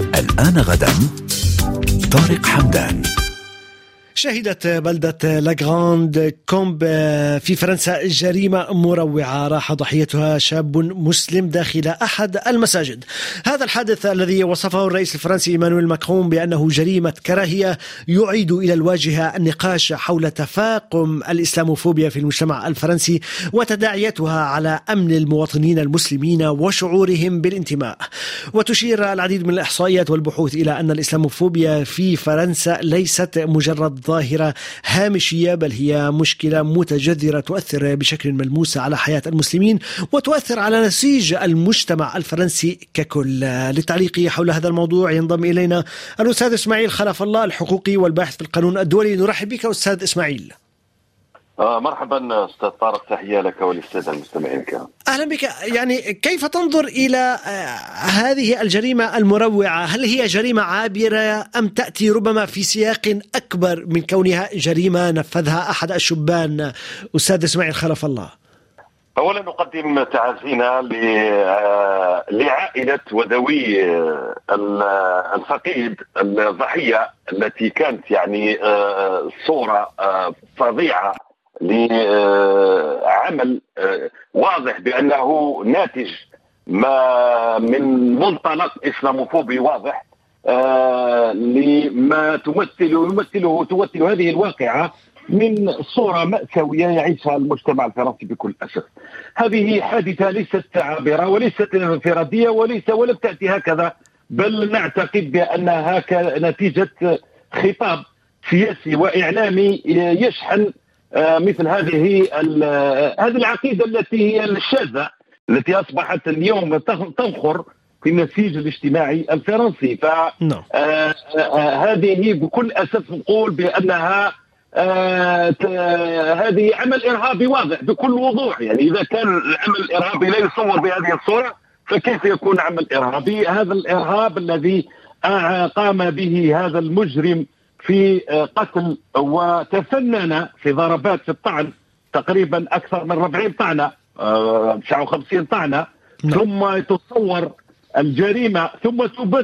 الآن غدا طارق حمدان. شهدت بلدة لاغراند كومب في فرنسا جريمة مروعة راح ضحيتها شاب مسلم داخل أحد المساجد. هذا الحادث الذي وصفه الرئيس الفرنسي إيمانويل ماكرون بأنه جريمة كراهية يعيد إلى الواجهة النقاش حول تفاقم الإسلاموفوبيا في المجتمع الفرنسي وتداعياتها على أمن المواطنين المسلمين وشعورهم بالانتماء. وتشير العديد من الإحصائيات والبحوث إلى أن الإسلاموفوبيا في فرنسا ليست مجرد ظاهرة هامشية، بل هي مشكلة متجذرة تؤثر بشكل ملموس على حياة المسلمين وتؤثر على نسيج المجتمع الفرنسي ككل. للتعليق حول هذا الموضوع ينضم إلينا الأستاذ إسماعيل خلف الله، الحقوقي والباحث في القانون الدولي. نرحب بك أستاذ إسماعيل. مرحبا أستاذ طارق، تحية لك وللسادة المستمعين الكرام. أهلا بك. يعني كيف تنظر إلى هذه الجريمة المروعة؟ هل هي جريمة عابرة أم تأتي ربما في سياق أكبر من كونها جريمة نفذها أحد الشبان؟ أستاذ إسماعيل خلف الله. أولا نقدم تعازينا لعائلة وذوي الفقيد الضحية التي كانت يعني صورة فظيعة لعمل واضح بأنه ناتج ما من منطلق إسلاموفوبي واضح لما تمثل هذه الواقعة من صورة مأساوية يعيشها المجتمع الفرنسي بكل أسف. هذه حادثة ليست عابرة وليست انفرادية ولم تأتي هكذا، بل نعتقد بأنها نتيجة خطاب سياسي وإعلامي يشحن مثل هذه العقيدة التي هي الشاذة التي أصبحت اليوم تنخر في النسيج الاجتماعي الفرنسي. فهذه بكل أسف نقول بأنها هذه عمل إرهابي واضح بكل وضوح. يعني إذا كان العمل الإرهابي لا يصور بهذه الصورة فكيف يكون عمل إرهابي؟ هذا الإرهاب الذي قام به هذا المجرم في قتل وتفنن في ضربات في الطعن تقريبا أكثر من 40 طعنة 59 طعنة، ثم تصور الجريمة ثم تبث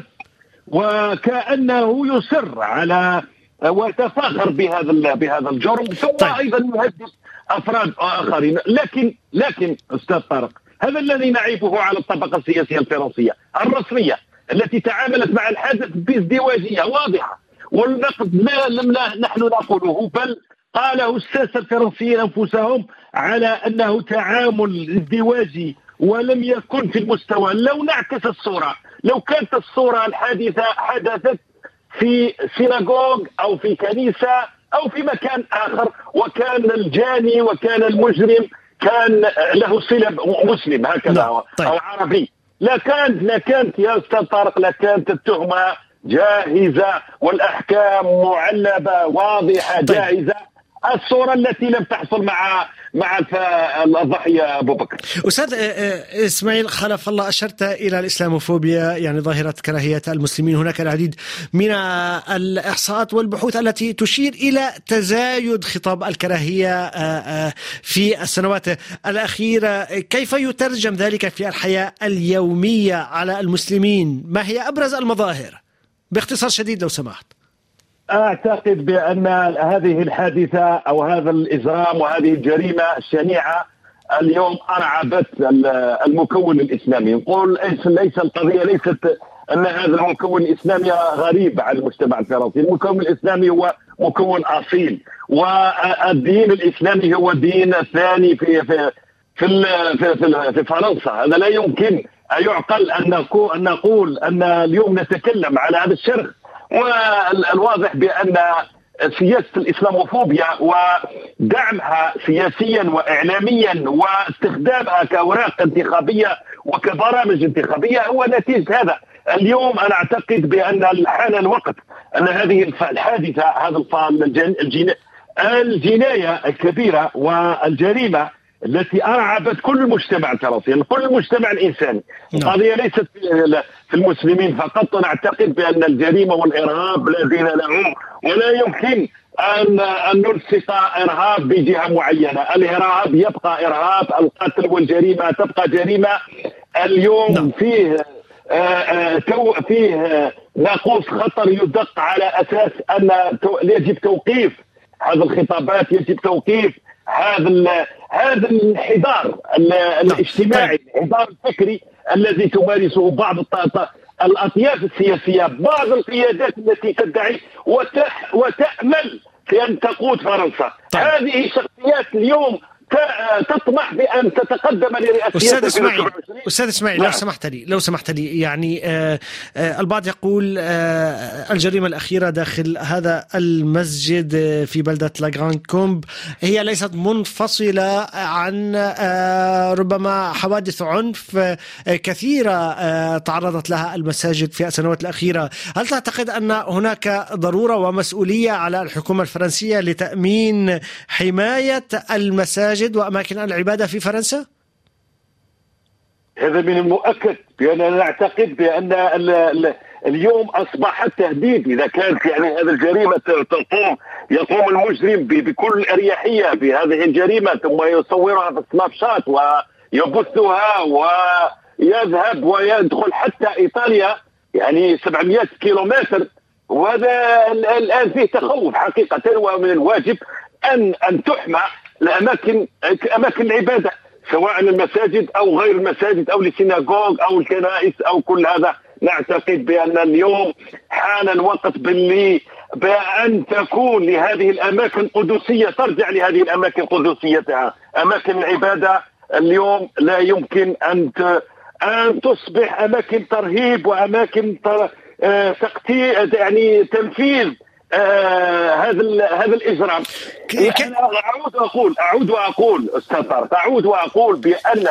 وكأنه يصر على وتفاخر بهذا الجرم، ثم أيضا يهدد أفراد آخرين. لكن أستاذ طارق، هذا الذي نعيبه على الطبقة السياسية الفرنسية الرسمية التي تعاملت مع الحادث بازدواجية واضحة، والنقد لم نحن نقوله بل قاله الساسة الفرنسيين أنفسهم على أنه تعامل ازدواجي ولم يكن في المستوى. لو نعكس الصورة، لو كانت الصورة الحادثة حدثت في سيناغوغ أو في كنيسة أو في مكان آخر وكان الجاني وكان المجرم كان له صلة مسلم هكذا أو عربي، لكانت يا أستاذ طارق لكانت التهمة جاهزة والأحكام معلبة واضحة جاهزة. الصورة التي لم تحصل مع الضحية أبو بكر. أستاذ إسماعيل خلف الله، أشرت إلى الإسلاموفوبيا يعني ظاهرة كراهية المسلمين. هناك العديد من الإحصاءات والبحوث التي تشير إلى تزايد خطاب الكراهية في السنوات الأخيرة. كيف يترجم ذلك في الحياة اليومية على المسلمين؟ ما هي أبرز المظاهر باختصار شديد لو سمحت؟ أعتقد بأن هذه الحادثة أو هذا الإجرام وهذه الجريمة الشنيعة اليوم أرعبت المكون الإسلامي. نقول ليس القضية ليست أن هذا المكون الإسلامي غريب على المجتمع الفرنسي. المكون الإسلامي هو مكون أصيل، والدين الإسلامي هو الدين الثاني في فرنسا. هذا لا يمكن أن يعقل أن نقول أن اليوم نتكلم على هذا الشرخ. والواضح بأن سياسة الإسلاموفوبيا ودعمها سياسيا وإعلاميا واستخدامها كأوراق انتخابية وكبرامج انتخابية هو نتيجة هذا. اليوم أنا أعتقد بأن حان الوقت أن هذه الحادثة، هذا الجناية الكبيرة والجريمة التي أرعبت كل المجتمع الفرنسي، كل المجتمع الإنساني. القضية ليست في المسلمين فقط. نعتقد بأن الجريمة والإرهاب لا دين له، ولا يمكن أن نلصق إرهاب بجهة معينة. الإرهاب يبقى إرهاب، القتل والجريمة تبقى جريمة. اليوم فيه ناقوس خطر يدق على أساس أن يجب توقيف هذه الخطابات، يجب توقيف هذا الانحدار الاجتماعي، الانحدار الفكري الذي تمارسه بعض الأطياف السياسية، بعض القيادات التي تدعي وتأمل في أن تقود فرنسا. هذه شخصيات اليوم تطمح بأن تتقدم لرئاسة. أستاذ إسماعيل، لو سمحت لي يعني البعض يقول الجريمة الأخيرة داخل هذا المسجد في بلدة لاغراند كومب هي ليست منفصلة عن ربما حوادث عنف كثيرة تعرضت لها المساجد في السنوات الأخيرة. هل تعتقد أن هناك ضرورة ومسؤولية على الحكومة الفرنسية لتأمين حماية المساجد وأماكن العبادة في فرنسا؟ هذا من المؤكد بأننا نعتقد بأن اليوم أصبح التهديد. إذا كانت يعني هذه الجريمة يقوم المجرم بكل أريحية بهذه الجريمة ثم يصورها في السناب شات ويبثها ويذهب ويدخل حتى إيطاليا يعني 700 كيلومتر، وهذا الآن فيه تخوف حقيقة. ومن الواجب أن تحمى أماكن العبادة، سواء المساجد أو غير المساجد أو السيناغوغ أو الكنائس أو كل هذا. نعتقد بأن اليوم حان الوقت بأن تكون لهذه الأماكن قدسية، ترجع لهذه الأماكن قدسيتها. أماكن العبادة اليوم لا يمكن أن تصبح أماكن ترهيب وأماكن يعني تنفيذ هذا الإجرام. أنا أعود وأقول أستاذ طارق، أعود وأقول بأن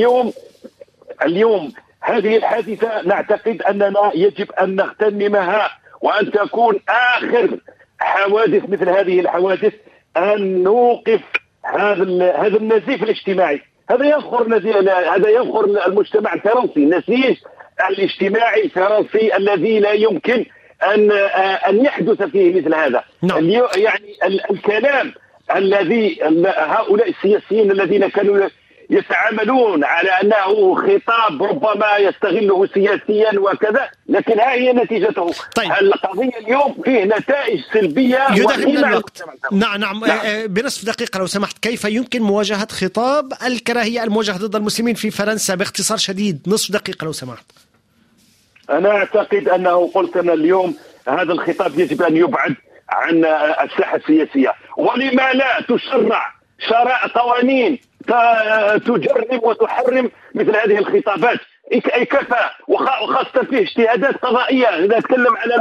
اليوم هذه الحادثة نعتقد أننا يجب أن نغتنمها وأن تكون آخر حوادث مثل هذه الحوادث، أن نوقف هذا النزيف الاجتماعي. هذا ينخر المجتمع الفرنسي، النسيج الاجتماعي الفرنسي الذي لا يمكن أن يحدث فيه مثل هذا. يعني الكلام الذي هؤلاء السياسيين الذين كانوا يتعاملون على أنه خطاب ربما يستغله سياسيا وكذا، لكن ها هي نتيجته. طيب. القضية اليوم فيه نتائج سلبية يدخل الوقت. نعم. بنصف دقيقة لو سمحت، كيف يمكن مواجهة خطاب الكراهية الموجه ضد المسلمين في فرنسا باختصار شديد؟ نصف دقيقة لو سمحت. أنا أعتقد أنه قلت أن اليوم هذا الخطاب يجب أن يبعد عن الساحة السياسية. ولما لا تشرع قوانين تجرم وتحرم مثل هذه الخطابات؟ أي كفى، وخاصة فيه اجتهادات قضائية. إذا نتكلم على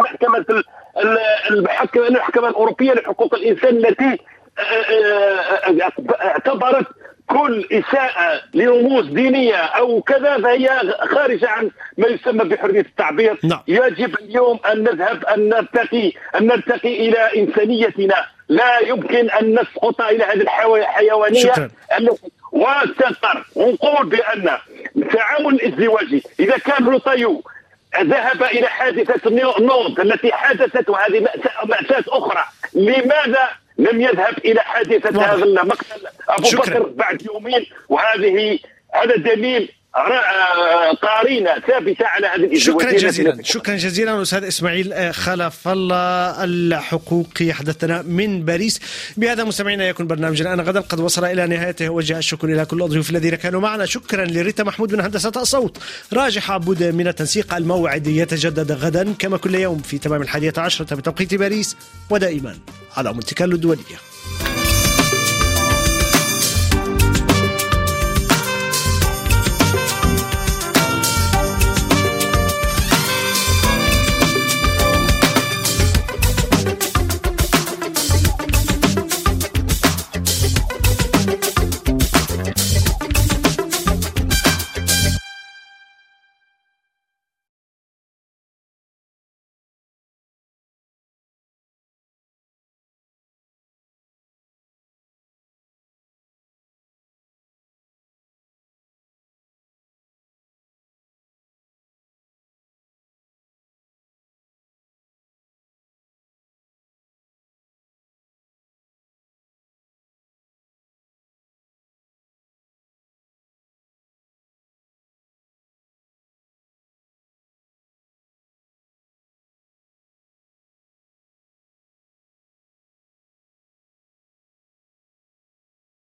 المحكمة الأوروبية لحقوق الإنسان التي اعتبرت كل إساءة لرموز دينية أو كذا فهي خارجة عن ما يسمى بحرية التعبير. يجب اليوم أن نذهب أن نرتقي إلى إنسانيتنا. لا يمكن أن نسقط إلى هذه الحيوانية وتنطر. ونقول بأن التعامل الازدواجي، إذا كان روتايو ذهب إلى حادثة نوض التي حدثت وهذه مأساة أخرى، لماذا لم يذهب إلى حادثة هذا المقتل أبو بكر بعد يومين؟ هذا دليل قارنة ثابتة على هذه الازدواجية. شكرا جزيلا أستاذ إسماعيل خلف الله الحقوقي حدثنا من باريس. بهذا مستمعينا يكون برنامجنا أنا غدا قد وصل إلى نهايته. وجه الشكر إلى كل الضيوف الذين كانوا معنا. شكرا لريتا محمود من هندسة الصوت، راجح عبود من التنسيق. الموعد يتجدد غدا كما كل يوم في تمام 11:00 بتوقيت باريس، ودائما على مونتي كارلو الدولية.